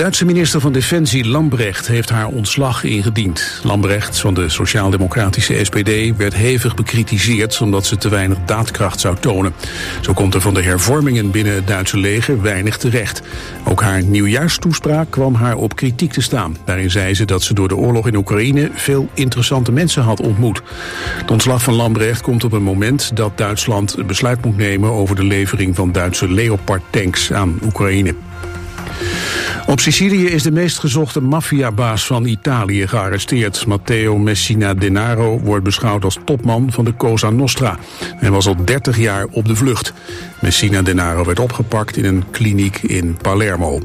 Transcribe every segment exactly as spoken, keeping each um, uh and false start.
Duitse minister van Defensie Lambrecht heeft haar ontslag ingediend. Lambrecht van de sociaal-democratische S P D werd hevig bekritiseerd omdat ze te weinig daadkracht zou tonen. Zo komt er van de hervormingen binnen het Duitse leger weinig terecht. Ook haar nieuwjaarstoespraak kwam haar op kritiek te staan. Daarin zei ze dat ze door de oorlog in Oekraïne veel interessante mensen had ontmoet. Het ontslag van Lambrecht komt op een moment dat Duitsland een besluit moet nemen over de levering van Duitse Leopard-tanks aan Oekraïne. Op Sicilië is de meest gezochte maffiabaas van Italië gearresteerd. Matteo Messina Denaro wordt beschouwd als topman van de Cosa Nostra. Hij was al dertig jaar op de vlucht. Messina Denaro werd opgepakt in een kliniek in Palermo.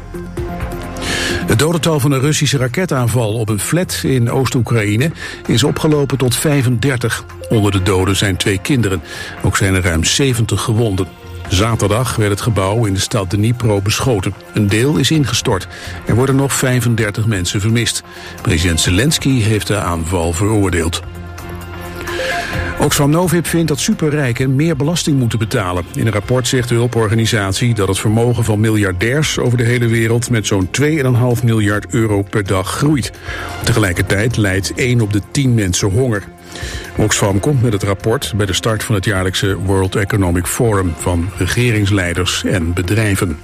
Het dodental van een Russische raketaanval op een flat in Oost-Oekraïne is opgelopen tot vijfendertig. Onder de doden zijn twee kinderen. Ook zijn er ruim zeventig gewonden. Zaterdag werd het gebouw in de stad Dnipro beschoten. Een deel is ingestort. Er worden nog vijfendertig mensen vermist. President Zelensky heeft de aanval veroordeeld. Oxfam Novib vindt dat superrijken meer belasting moeten betalen. In een rapport zegt de hulporganisatie dat het vermogen van miljardairs over de hele wereld met zo'n twee komma vijf miljard euro per dag groeit. Tegelijkertijd lijdt één op de tien mensen honger. Oxfam komt met het rapport bij de start van het jaarlijkse World Economic Forum van regeringsleiders en bedrijven.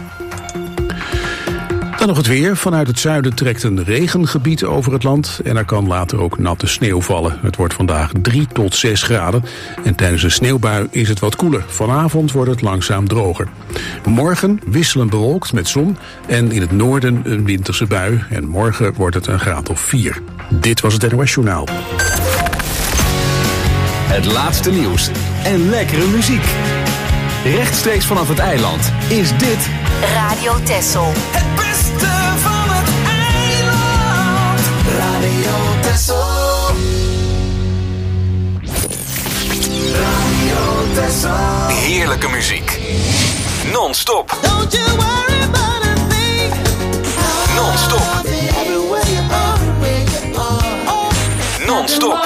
Dan nog het weer. Vanuit het zuiden trekt een regengebied over het land en er kan later ook natte sneeuw vallen. Het wordt vandaag drie tot zes graden en tijdens een sneeuwbui is het wat koeler. Vanavond wordt het langzaam droger. Morgen wisselend bewolkt met zon en in het noorden een winterse bui en morgen wordt het een graad of vier. Dit was het N O S Journaal. Het laatste nieuws en lekkere muziek. Rechtstreeks vanaf het eiland is dit Radio Texel. Het beste van het eiland. Radio Texel. Radio Texel. heerlijke muziek. Non-stop. Don't you worry about a thing. Non-stop. Non-stop.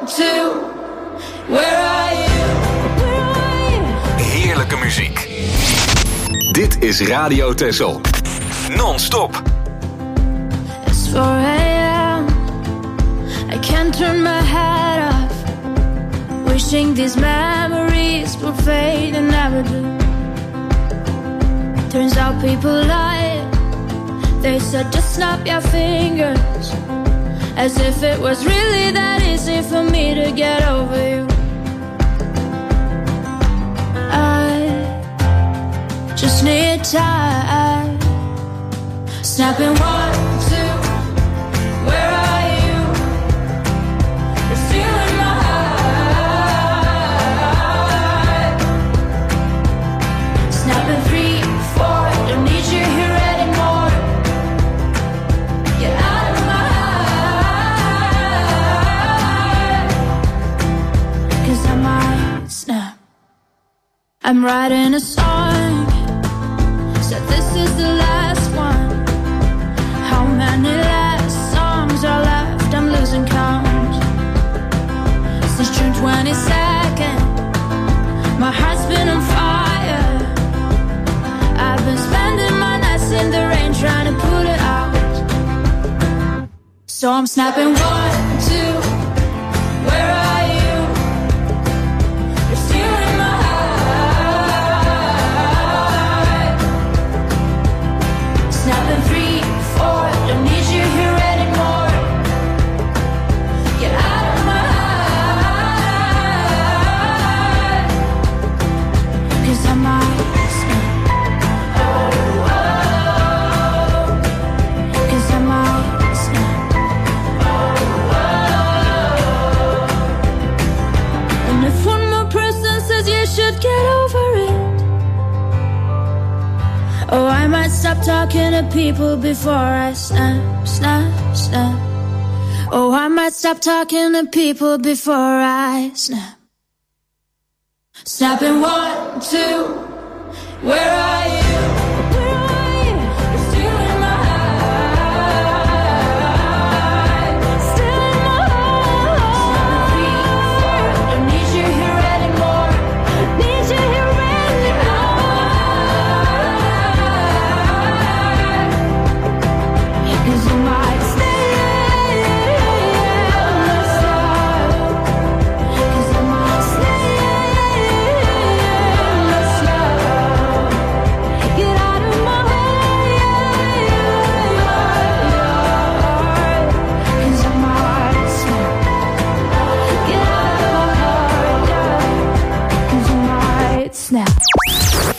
Where are you? Where are you? Heerlijke muziek. Dit is Radio Texel. Non-stop. It's four a.m. I can't turn my head off. Wishing these memories will fade and never do. Turns out people lie. They said just snap your fingers. As if it was really that easy for me to get over you. I just need time. Snapping one, two, where are you? You're stealing my heart. Snapping three, four, don't need you here anymore. Get out of my heart. 'Cause I might snap. I'm writing a song. Said this is the last one. How many last songs are left? I'm losing count. Since June twenty-second, my heart's been on fire. I've been spending my nights in the rain trying to put it out. So I'm snapping one, two, where are you? You're stealing my heart. Snapping three, four, don't need you here anymore. Get out of my heart. 'Cause I might snap. Oh, oh. 'Cause I might snap. Oh, oh. And if one more person says you should get over it, oh, I might stop talking to people before I snap, snap, snap. Oh, I might stop talking to people before I snap. Snapping one, two, where are you? Where are you? You're stealing my heart. Stealing my heart. Three, four, don't need you here anymore. Need you here anymore.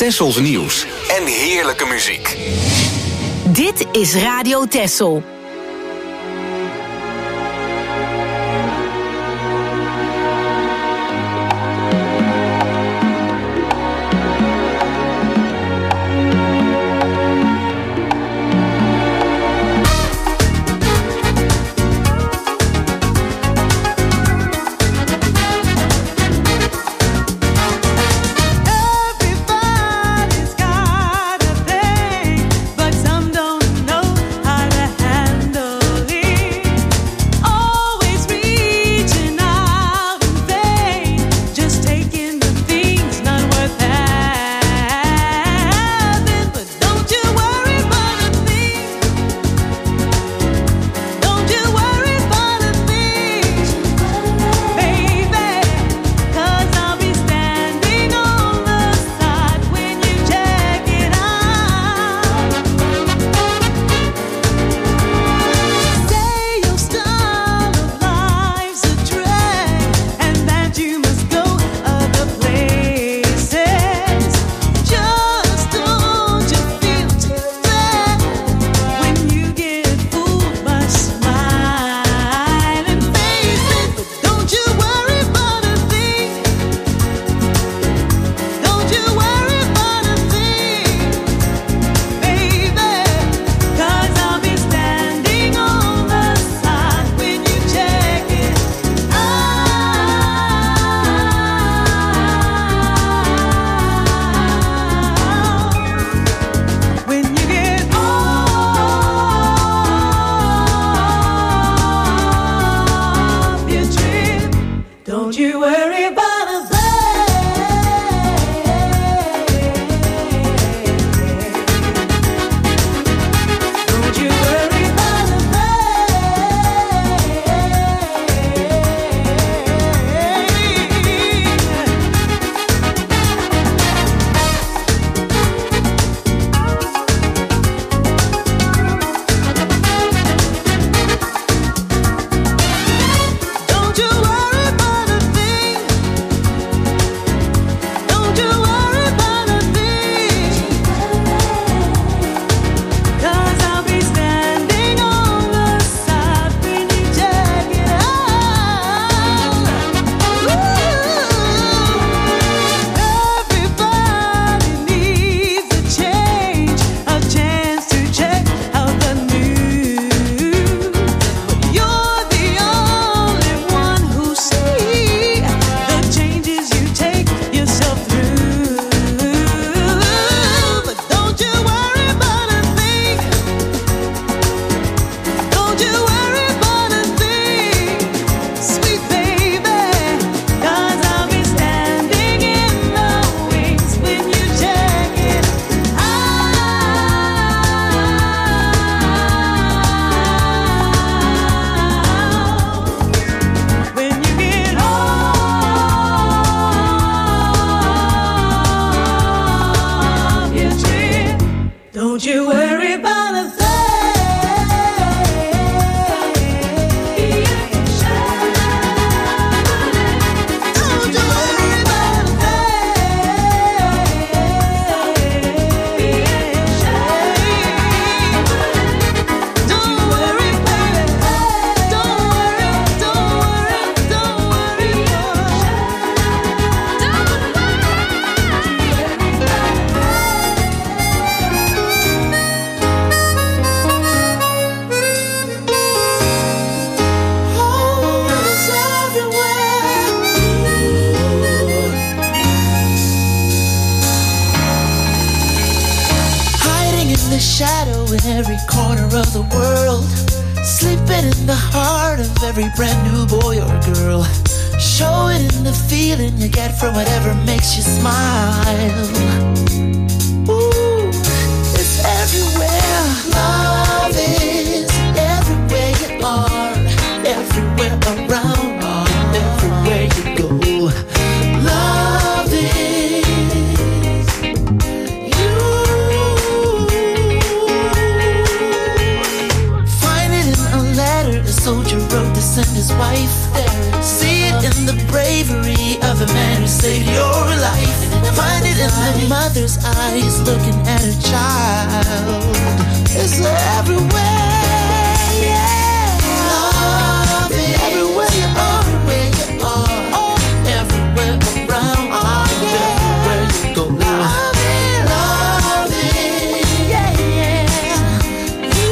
Tessels nieuws en heerlijke muziek. Dit is Radio Tessel. Everybody's got a thing, but some don't know how to handle it. Always reaching out in vain, just taking the things not worth having. But don't you worry about a thing. Don't you worry about a thing, baby, 'cause I'll be standing on the side when you check it out. Say your style of life's a drag and that you must go other places. Just don't you feel too bad when you get fooled by smiling faces. But don't you worry about a thing. Don't you worry about a thing, baby, 'cause I'll be standing on the side when you check it out. When you get off your trip, don't you worry about a thing. Don't you worry about a Don't you worry about a thing. Don't you worry about a thing, 'cause I'll be standing on the side when you check it out. Everybody needs a change, a chance to check out the news. But you're the only one who see the changes you take yourself through. But don't you worry about a thing. Don't you worry about a thing, sweet baby, 'cause I'll be standing in the wings when you check it out. When you get off your trip, don't you worry about a thing. Don't you worry about a thing. Don't worry, baby. Don't worry, don't worry, don't worry. Home is everywhere. Hiding in the shadow in every corner of the world, sleeping in the heart of every brand new boy or girl. Show it in the feeling you get from whatever makes you smile. Ooh, it's everywhere. Love is everywhere you are, everywhere around, everywhere you go. Love is you. Find it in a letter a soldier wrote to send his wife there. See it it in the bravery of the man who saved your life. Find it in the mother's eyes looking at her child. It's everywhere, yeah. Love it everywhere you are, where you are, oh, everywhere around, oh, yeah. Everywhere you go. Love it, love it, yeah, yeah. You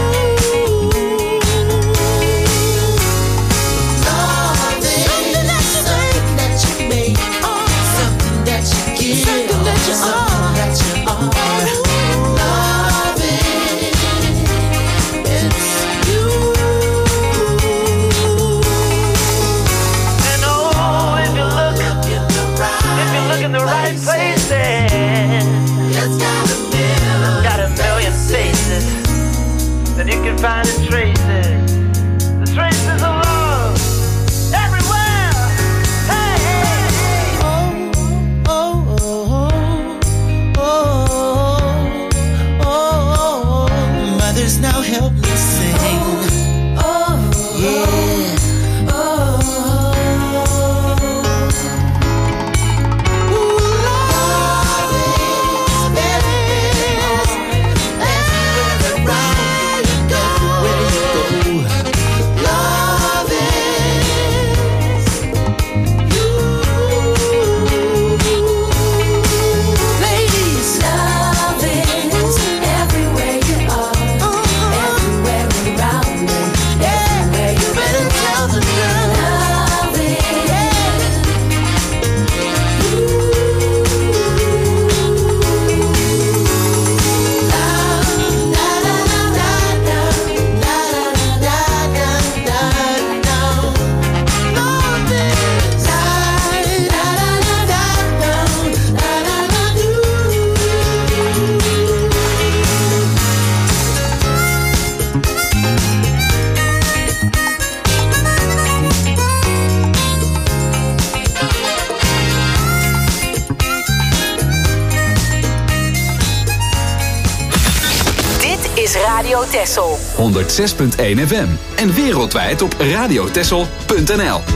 love it, something that you make, something that you make, oh, something that you give, something that you are, that you are. Love it, it's you. And oh, if you look, if you look in the right places, It's got a million, got a million faces, then you can find the traces, the traces of love everywhere. Hey, hey, hey. oh, oh, oh, oh, oh, oh. Mothers, now help me sing. Oh, yeah. Radio Texel. honderdzes punt één F M en wereldwijd op radiotexel punt n l.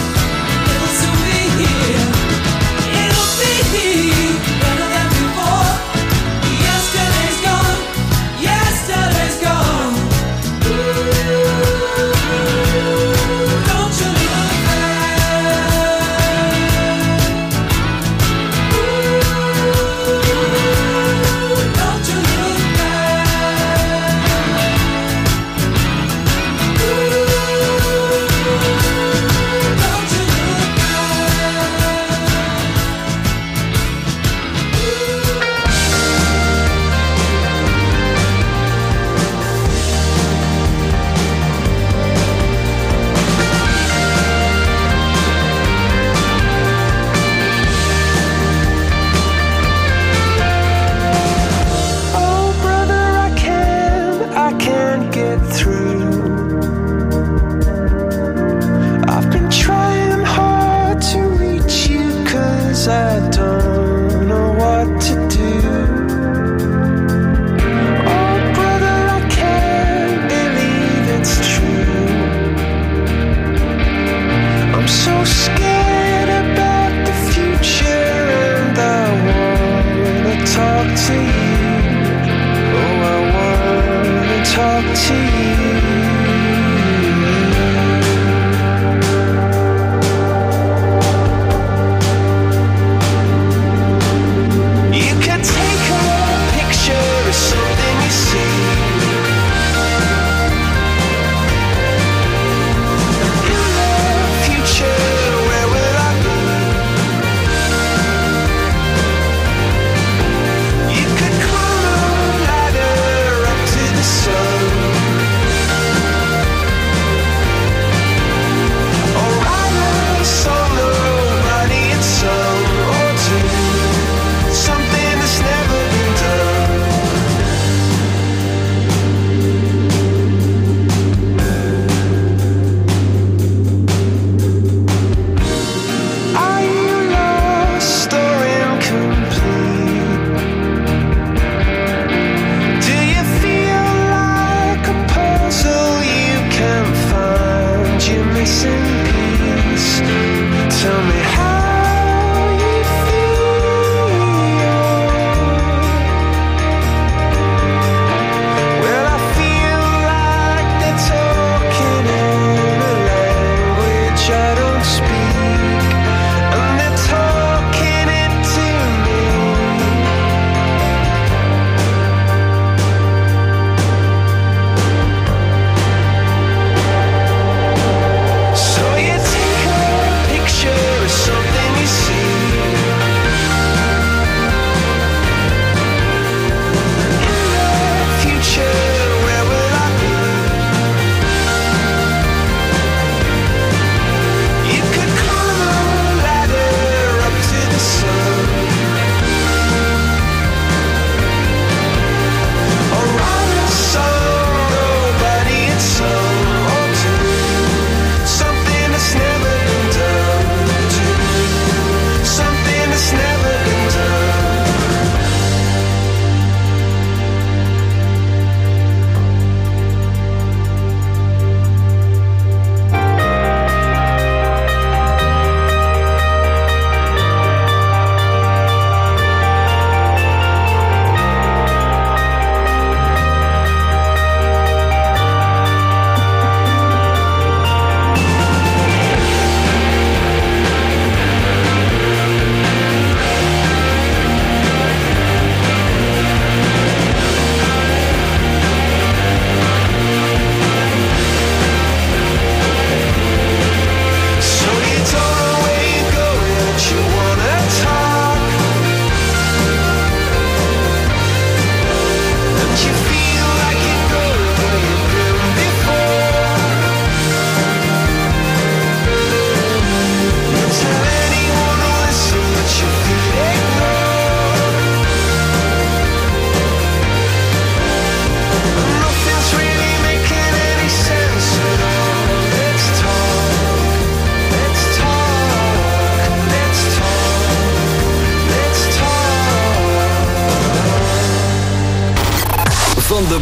It'll be better than before.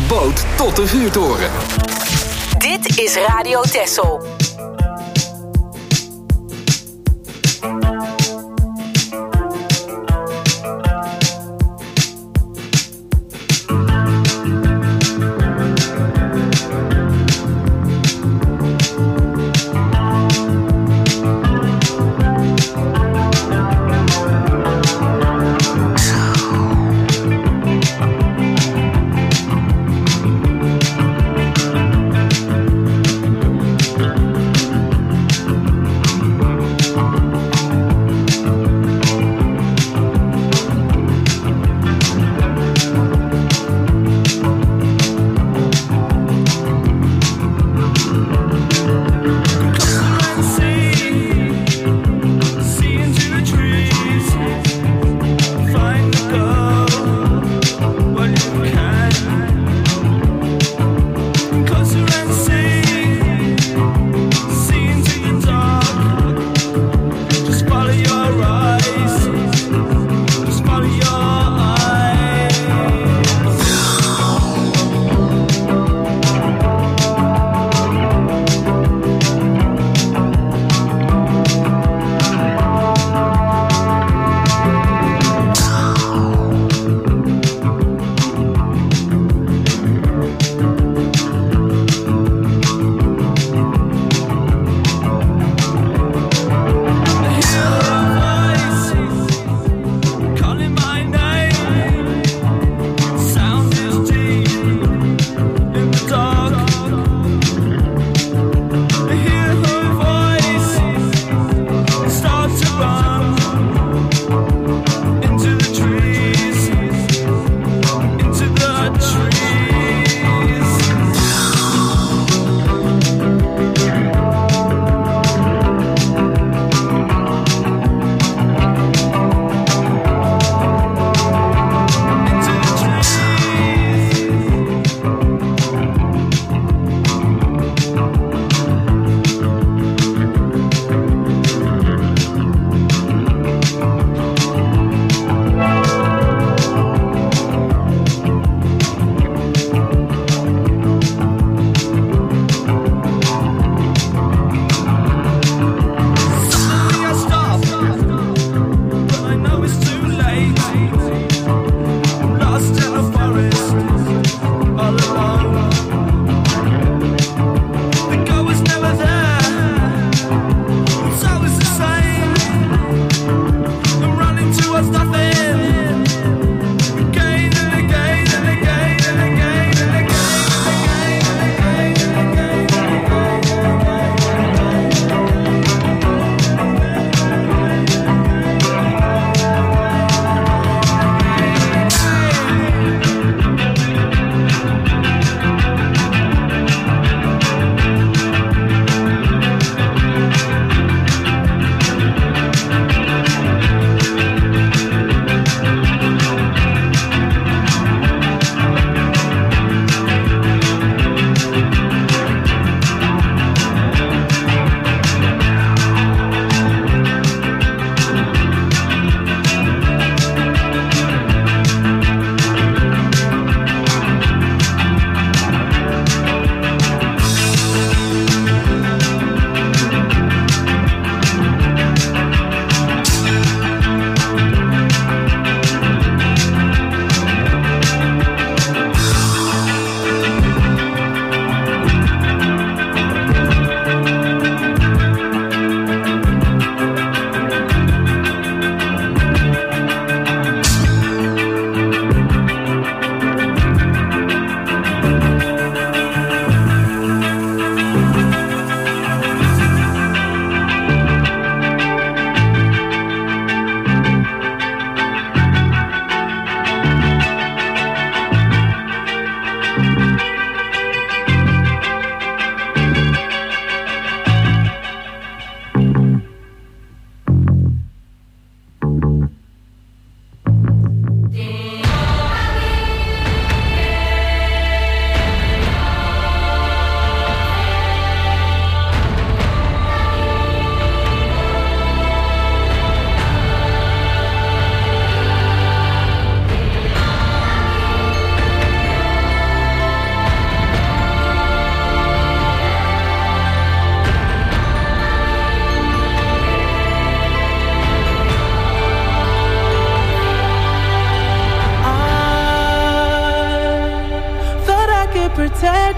boot tot de vuurtoren. Dit is Radio Texel. Thank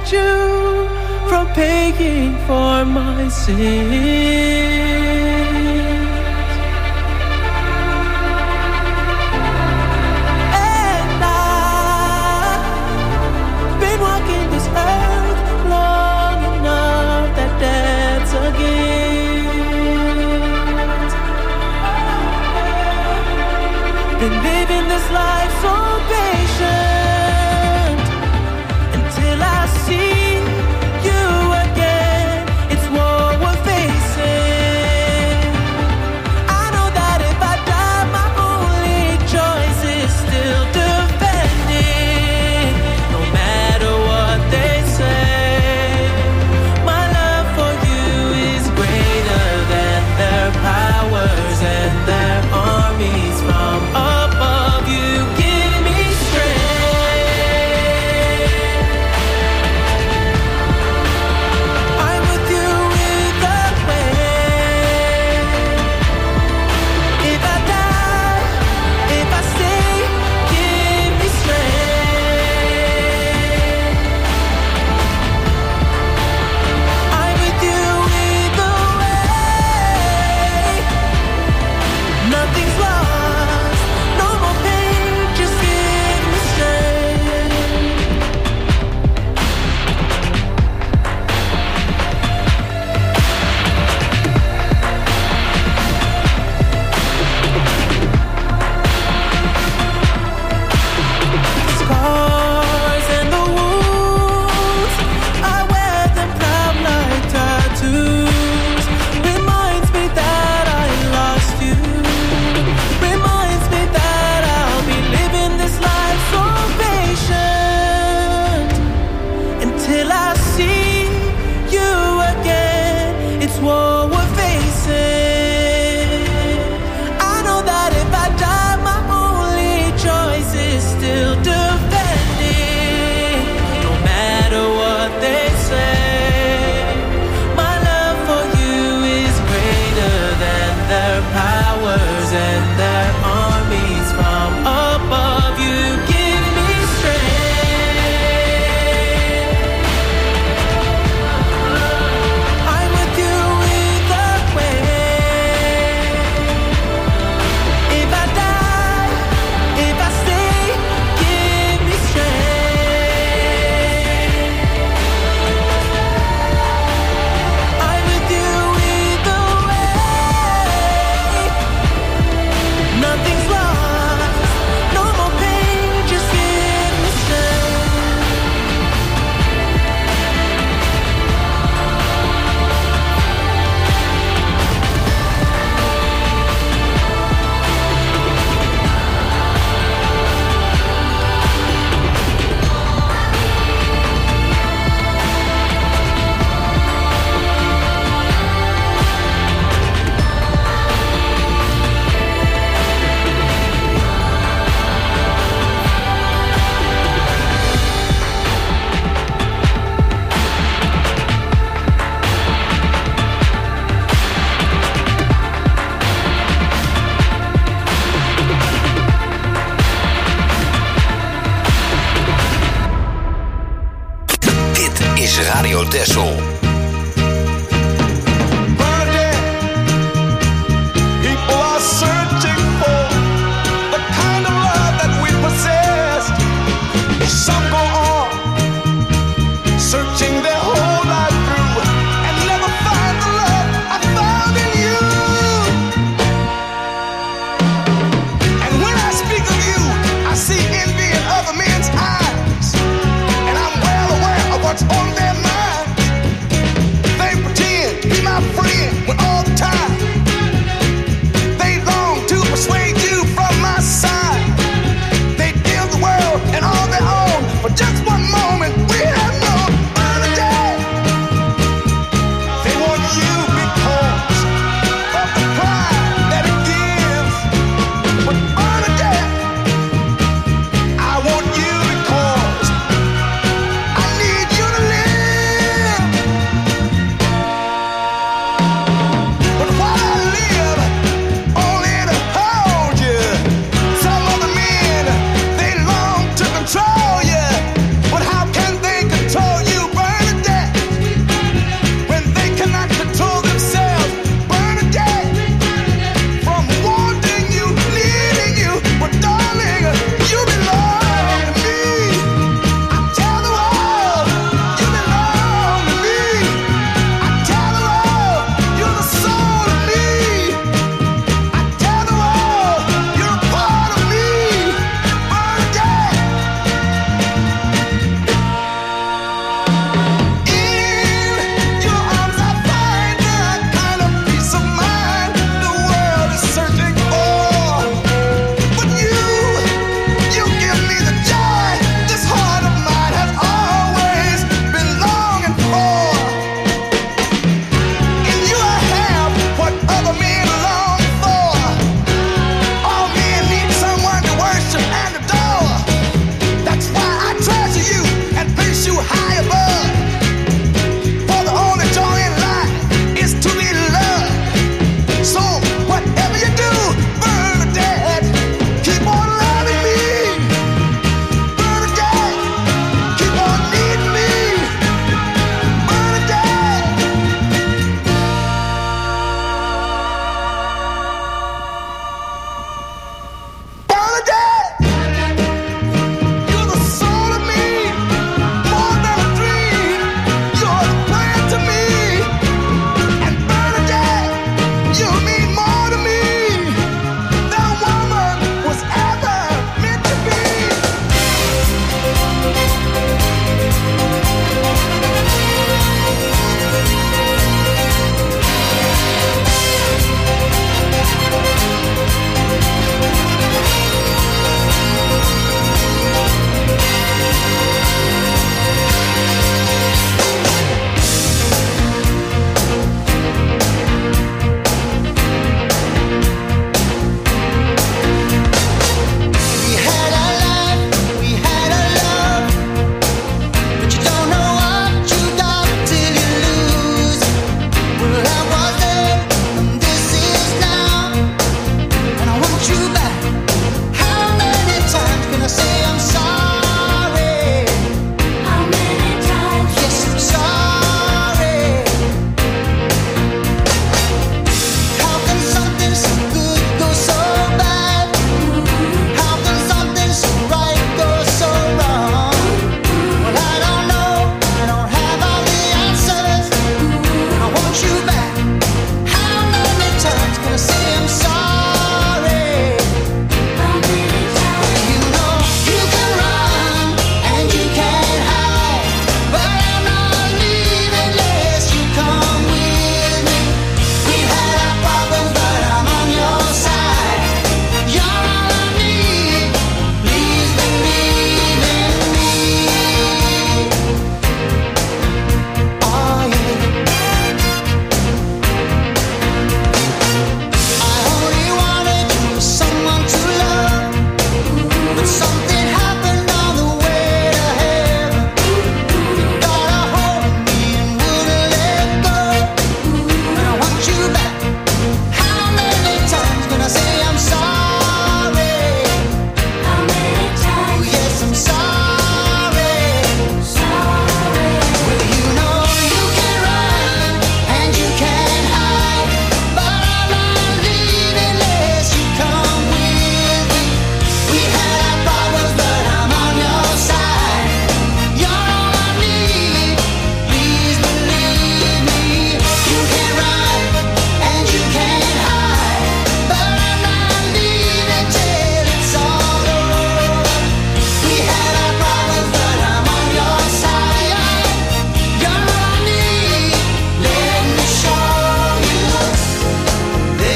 prevent you from paying for my sins. And I've been walking this earth long enough that that's a gift. Been living this life so patient until I see you again. It's war we're facing. I know that if I die, my only choice is still defending. No matter what they say, my love for you is greater than their powers and their armies from above. You give me strength. I'm with you either way. If I die, if I stay, give me strength. I'm with you either way. Nothing's lost, no more pain, just give me strength. Scars and the wounds, I wear them proud like tattoos. Reminds me that I lost you. Reminds me that I'll be living this life so patient until I see you again. It's war we're facing. I know that if I die, my only choice is still defending. No matter what they say, my love for you is greater than their powers and their armies from above. You give me strength. I'm with you either way. If I die, if I stay, give me strength. I'm with you either way. Nothing's lost, no more pain, just give me strength. Dit is Radio Texel. People are searching for the kind of love that we possess. Some go on searching their whole life through and never find the love I found in you. And when I speak of you, I see envy in other men's eyes, and I'm well aware of what's on their minds.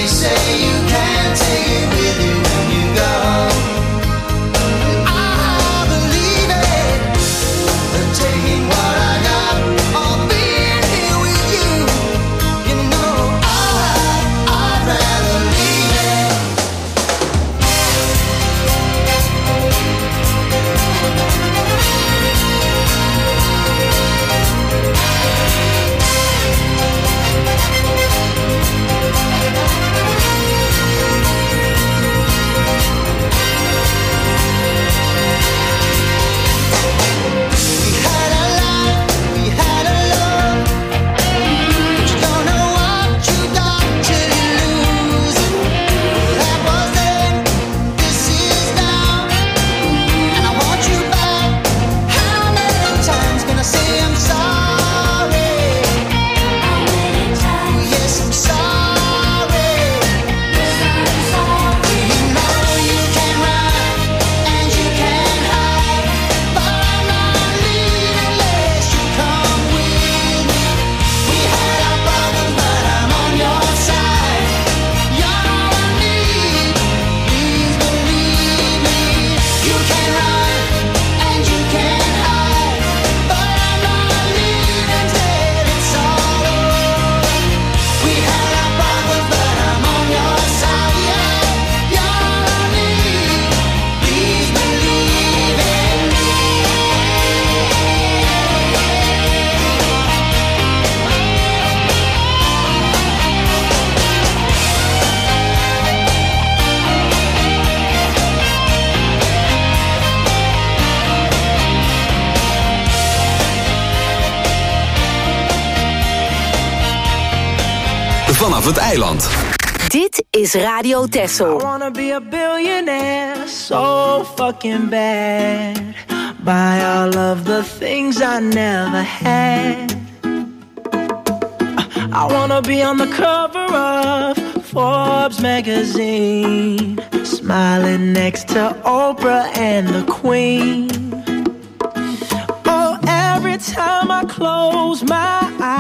you say you can't take it with you when you go. I believe it, but taking what I got, or being here with you, you know I, I'd rather leave it. Vanaf het eiland. Dit is Radio Texel. I wanna be a billionaire, so fucking bad. Buy all of the things I never had. I wanna be on the cover of Forbes magazine, smiling next to Oprah and the Queen. Oh, every time I close my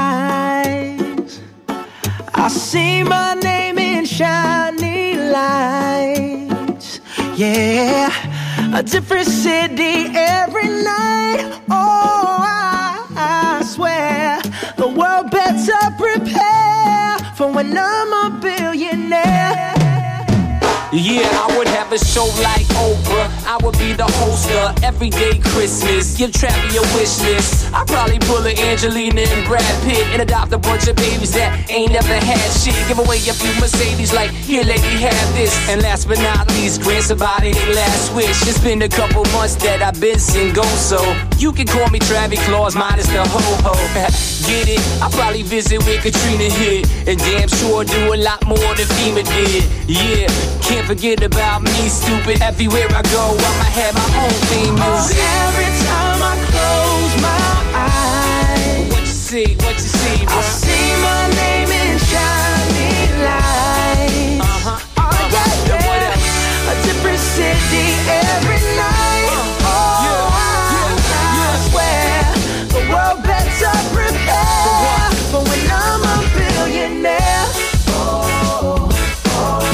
eyes, I see my name in shiny lights. Yeah, a different city every night. Oh, I, I swear the world better prepare for when I'm a billionaire. Yeah, I would have a show like Oprah. I would be the host of Everyday Christmas. Give Travis your wish list. I'd probably pull a Angelina and Brad Pitt and adopt a bunch of babies that ain't never had shit. Give away a few Mercedes like, here lady, have this. And last but not least, grant somebody their last wish. It's been a couple months that I've been single, so you can call me Travis Claus, minus the ho-ho. Get it? I'll probably visit where Katrina hit, and damn sure do a lot more than FEMA did. Yeah, can't forget about me, stupid. Everywhere I go, I'ma have my own theme music. Oh, every time I close my eyes, what you see, what you see, bro? I see my name in shiny lights. Uh-huh. Oh, uh-huh. yeah, yeah. What else? A different city every night. Uh, oh, yeah, I, yeah, I yeah. swear the world better prepare for when I'm a billionaire. Oh, oh,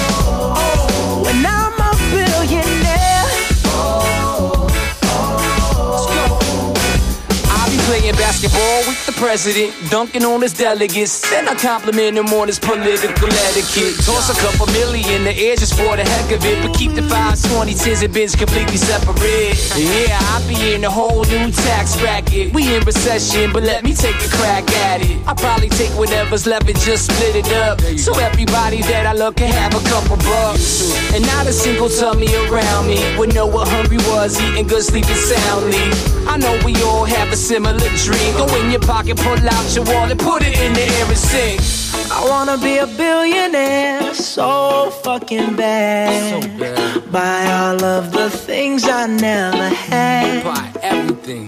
oh. When I'm a billionaire. Oh, Let's go. I'll be playing basketball with the president, dunking on his delegates. Then I compliment him on his political etiquette. Toss a couple million in the air just for the heck of it, but keep the fives, twenty, tens, and bins completely separate. Yeah, I'll be in a whole new tax bracket. We in recession, but let me take a crack at it. I'll probably take whatever's left and just split it up, so everybody that I love can have a couple bucks. And not a single tummy around me would know what hungry was, eating good, sleeping soundly. I know we all have a similar dream. Go in your pocket, pull out your wallet, put it in the air and sing. I wanna be a billionaire, so fucking bad. So bad. Buy all of the things I never had. Buy everything.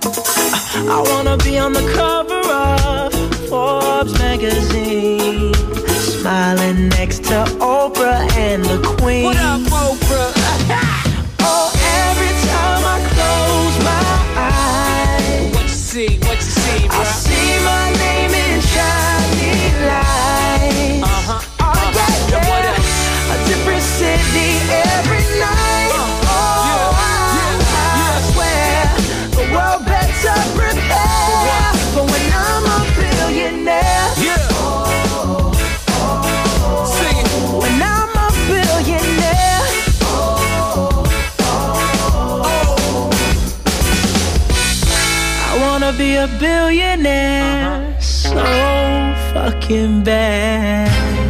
I wanna be on the cover of Forbes magazine, smiling next to Oprah and the Queen. What up, Oprah? Oh, every time I close my eyes, What you see, what you see, bro? I see my name in shiny lights. Uh-huh. Oh, yeah, yeah. a billionaire so fucking bad.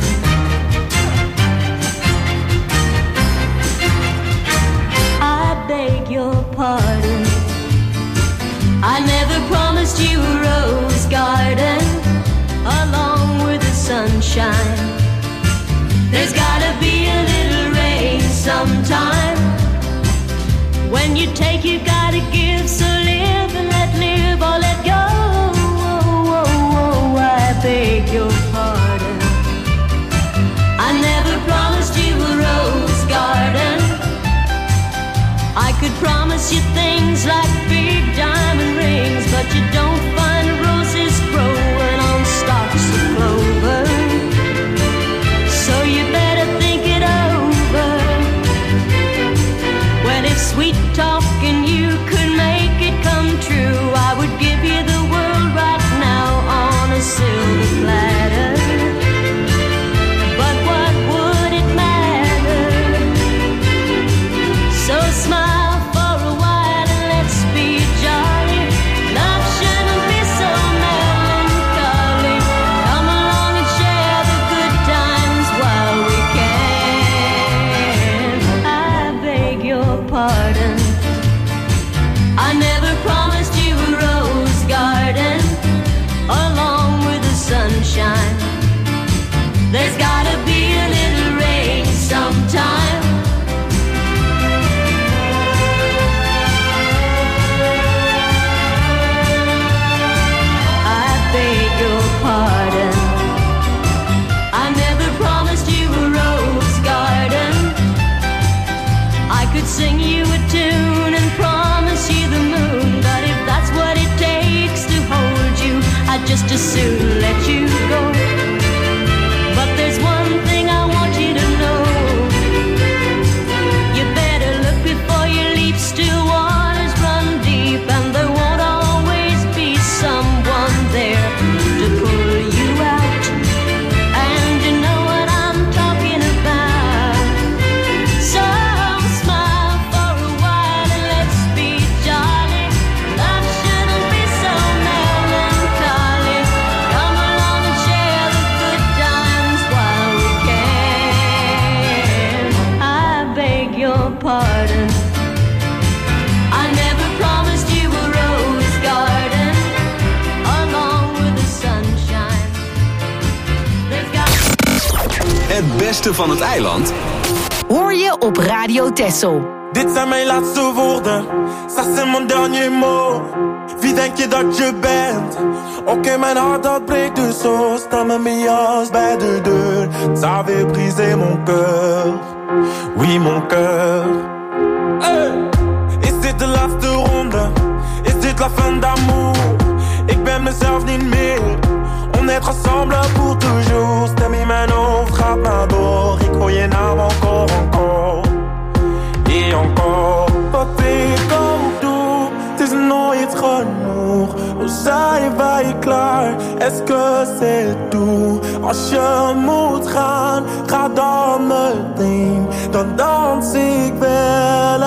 I beg your pardon. I never promised you a rose garden along with the sunshine. There's gotta be a little rain sometime. When you take, you gotta give. So live and let live or let go. Oh, oh, oh, I beg your pardon. I never promised you a rose garden. I could promise you things like big diamond rings, but you don't find roses growing on stalks of clover. So you better think it over. Well, if sweet talking you could make it come true, I would give you the world right now on a silver platter. But what would it matter? So smile for a while and let's be jolly. Love shouldn't be so melancholy. Come along and share the good times while we can. I beg your pardon. I never promised you a rose garden along with the sunshine. There's gotta be a little rain sometime. I beg your pardon. I never promised you a rose garden. I could sing you a tune and promise you the moon, but if that's what it takes to hold you, I'd just as soon let you go. But there's one thing I want you to know. You better look before you leap. Still waters run deep, and there won't always be someone there to pull you out. And you know what I'm talking about. So smile for a while and let's be jolly. Love shouldn't be so melancholy. Come along and share the good times while we can. I beg your pardon. I never promised you a rose garden along with the sunshine. There's got Het beste van het eiland Hoor je op Radio Texel. Dit zijn mijn laatste woorden, ça c'est mon dernier mot. Wie denk je dat je bent? Oké, okay, mijn hart dat breekt dus zo. Sta met mijn jas bij de deur. Ça avait brisé mon cœur, oui mon cœur. Hey! Is dit de laatste ronde? Is dit la fin d'amour? Ik ben mezelf niet meer. On est ensemble pour toujours. Stem in mijn hoofd gaat maar door. Ik hoor je naam encore, encore. Et encore. Wat ik ook doe, het is nooit genoeg. Hoe zij ben je klaar? Est-ce que c'est tout? Als je moet gaan, ga dan meteen. Dan dans ik wel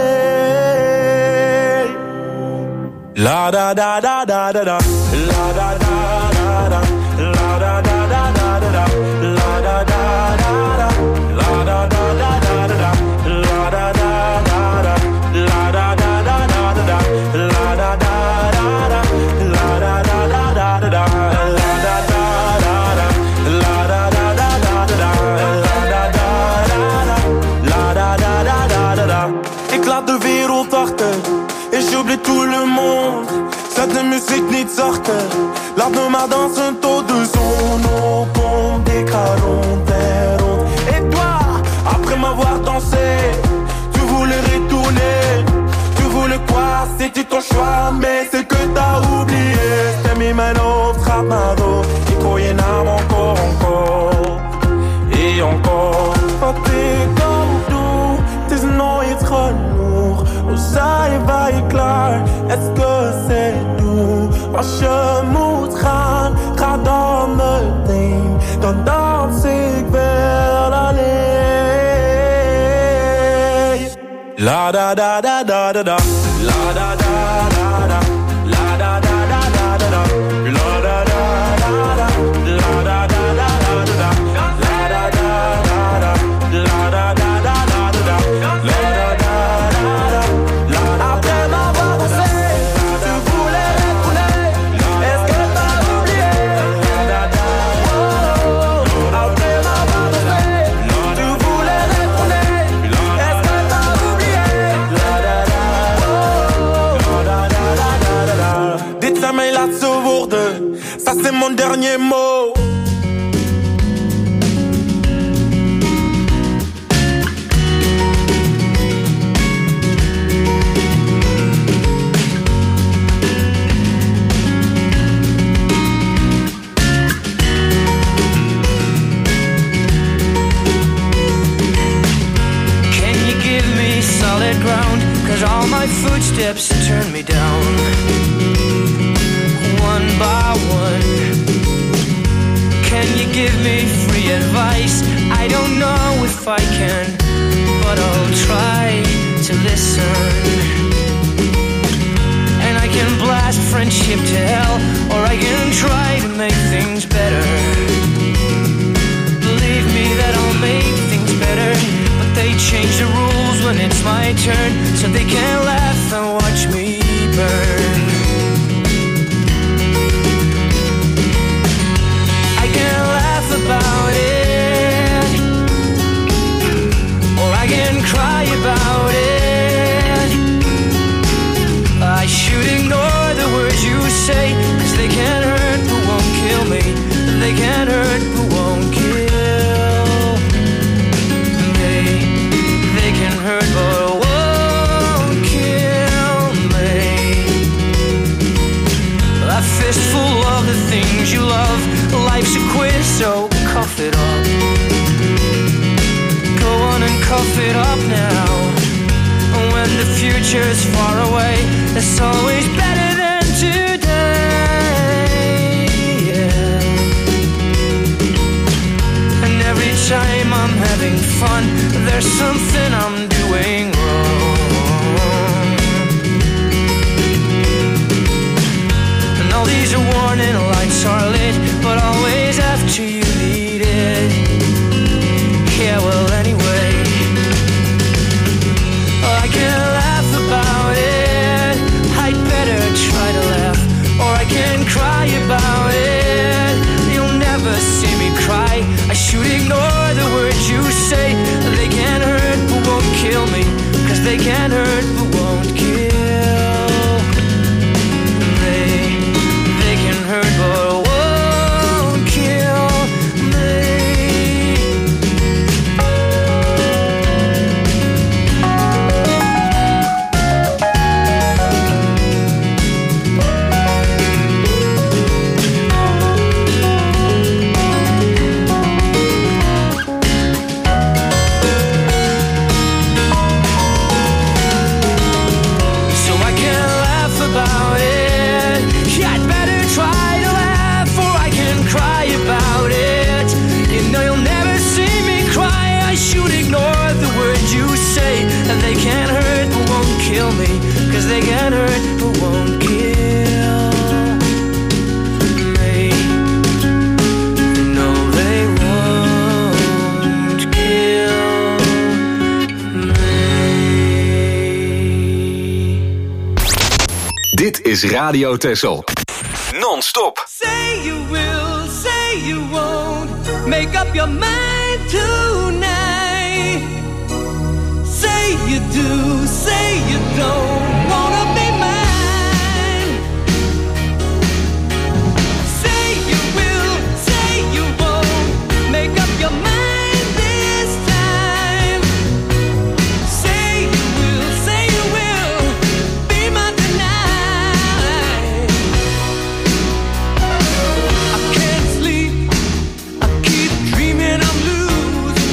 alleen. La da da da da da da. La da da da da. La da da da da da. La da da da da. La da da da da da. La da da da da. La da da da da da. La da da da da. La da da da da da. La da da da da. La da da da da da. La da da da da da. Ik laat de wereld achter. Et j'oublie tout le monde. Zet de muziek niet zachter. Laat me maar dansen tot de zon opkomt. Ik ga rond en rond. Et toi, après m'avoir dansé, tu voulais retourner. Tu voulais quoi? C'était ton choix, mais c'est que t'as oublié. Stem in mijn hoofd gaat maar door. Ik hoor je naam encore, encore. Et encore. Wat ik ook doe, het is nooit genoeg. Hoe zij ben je klaar? Est-ce que c'est tout? Als je moet gaan, ga dan meteen. Dan dans ik wel alleen. La da da da da da da. La da da da da. La da da da da. c'est mon dernier mot. Ground, 'cause all my footsteps turn me down, one by one. Can you give me free advice? I don't know if I can, but I'll try to listen. And I can blast friendship to hell, or I can try to make things better. Believe me that I'll make things better. They change the rules when it's my turn, so they can laugh and watch me burn. I can laugh about it, or I can cry about it. I should ignore the words you say, 'cause they can't hurt but won't kill me. They can't hurt but won't kill. Hurt but won't kill me. A fistful of the things you love. Life's a quiz, so cough it up. Go on and cough it up now. When the future's far away, it's always better than today. Yeah. And every time I'm having fun, there's something I'm doing wrong. And all these warning lights are lit, but always after you need it. Yeah, well anyway, I can laugh about it. I'd better try to laugh, or I can cry about it. You'll never see me cry. I should ignore the words you say. They can't hurt but won't kill me, 'cause they can't hurt but won't kill. They, they can hurt but won't kill me. They can't hurt but won't kill me, 'cause they can't hurt but won't kill me. No, they won't kill me. Dit is Radio Texel. Non-stop. Say you will, say you won't. Make up your mind tonight. Say you do, say you don't wanna be mine. Say you will, say you won't. Make up your mind this time. Say you will, say you will. Be mine tonight. I can't sleep. I keep dreaming I'm losing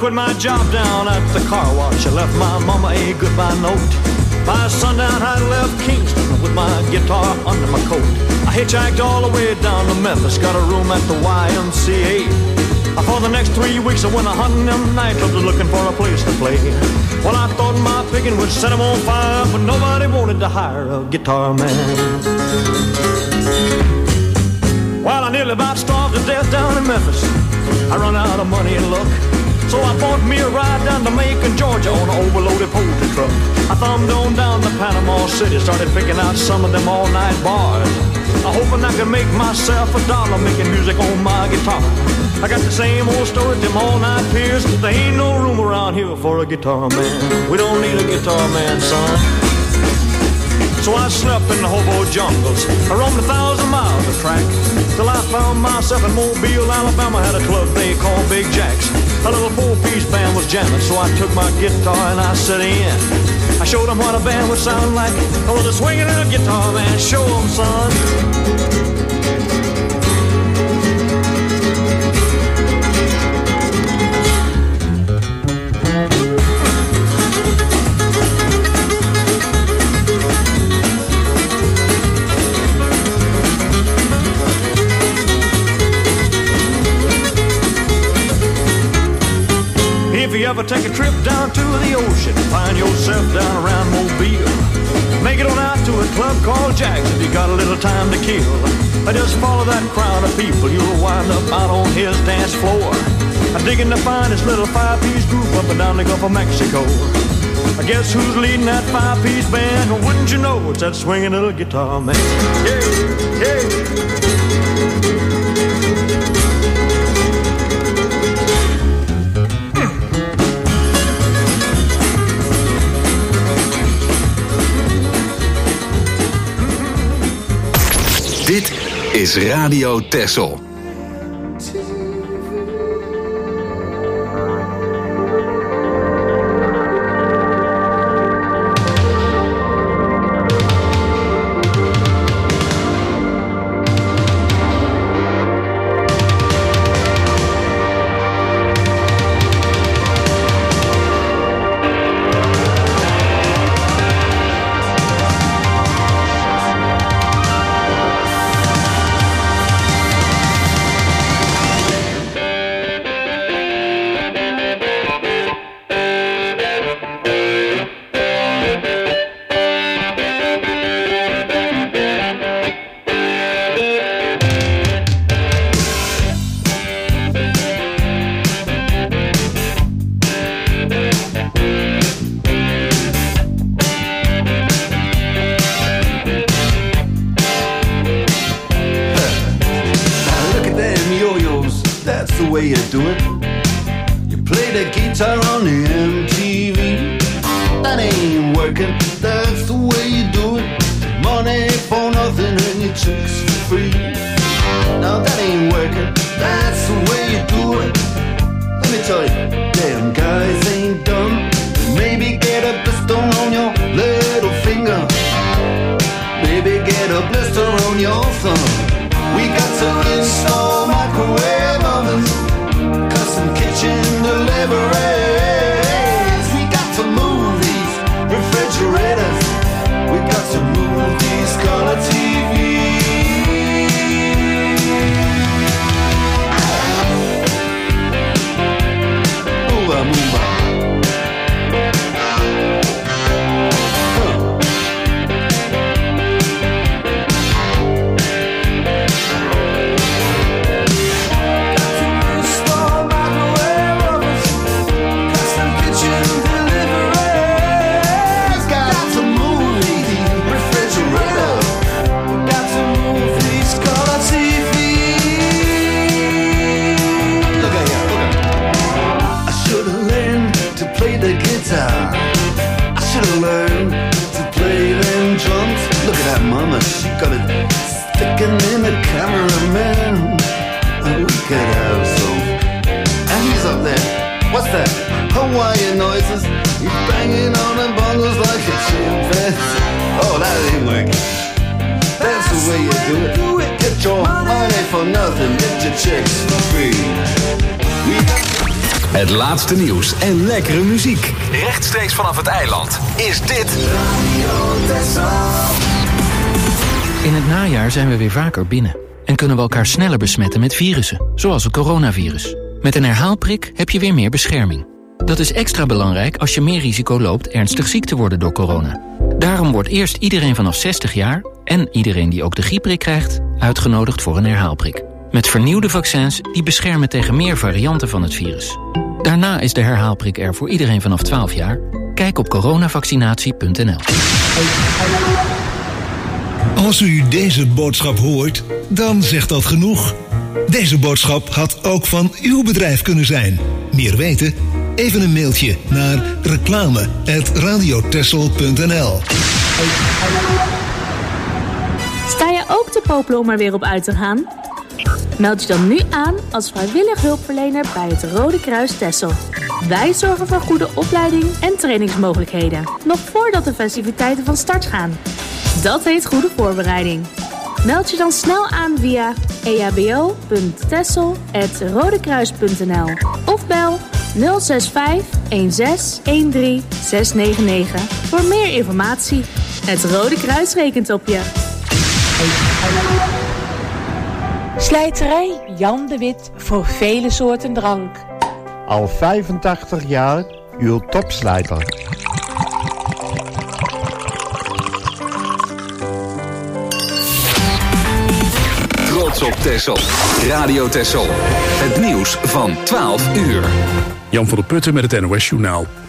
quit my job down at the car wash. I left my mama a goodbye note. By sundown I left Kingston with my guitar under my coat. I hitchhiked all the way down to Memphis, got a room at the Y M C A. For the next three weeks I went a hunting them nightclubs looking for a place to play. Well, I thought my picking would set them on fire, but nobody wanted to hire a guitar man. Well, I nearly about starved to death down in Memphis. I run out of money and luck, so I bought me a ride down to Macon, Georgia on an overloaded poultry truck. I thumbed on down to Panama City, started picking out some of them all-night bars. I hoping I could make myself a dollar making music on my guitar. I got the same old story, them all-night peers. There ain't no room around here for a guitar man. We don't need a guitar man, son. So I slept in the hobo jungles. I roamed a thousand miles of track till I found myself in Mobile, Alabama. Had a club they called Big Jack's. A little four-piece band was jamming, so I took my guitar and I set in. I showed them what a band would sound like. I was a swinging little guitar man. Show them, son. If you ever take a trip down to the ocean, find yourself down around Mobile, make it on out to a club called Jack's if you got a little time to kill. I just follow that crowd of people, you'll wind up out on his dance floor. I'm digging to find this little five-piece group up and down the Gulf of Mexico. I guess who's leading that five-piece band? Well, wouldn't you know it's that swinging little guitar man? Yeah, yeah. Dit is Radio Texel. Het laatste nieuws en lekkere muziek. Rechtstreeks vanaf het eiland is dit Radio Texel. In het najaar zijn we weer vaker binnen. En kunnen we elkaar sneller besmetten met virussen, zoals het coronavirus. Met een herhaalprik heb je weer meer bescherming. Dat is extra belangrijk als je meer risico loopt ernstig ziek te worden door corona. Daarom wordt eerst iedereen vanaf zestig jaar... en iedereen die ook de griepprik krijgt, uitgenodigd voor een herhaalprik. Met vernieuwde vaccins die beschermen tegen meer varianten van het virus. Daarna is de herhaalprik er voor iedereen vanaf twaalf jaar. Kijk op coronavaccinatie punt n l. Als u deze boodschap hoort, dan zegt dat genoeg. Deze boodschap had ook van uw bedrijf kunnen zijn. Meer weten? Even een mailtje naar reclame at radiotessel punt n l. Sta je ook te popelen om er weer op uit te gaan? Meld je dan nu aan als vrijwillig hulpverlener bij het Rode Kruis Texel. Wij zorgen voor goede opleiding en trainingsmogelijkheden, nog voordat de festiviteiten van start gaan. Dat heet goede voorbereiding. Meld je dan snel aan via e h b o punt texel at rodekruis punt n l of bel nul zes vijf een zes een drie zes negen negen voor meer informatie. Het Rode Kruis rekent op je. Slijterij Jan de Wit voor vele soorten drank. Al vijfentachtig jaar uw topslijter. Trots op Texel. Radio Texel. Het nieuws van twaalf uur. Jan van der Putten met het N O S Journaal.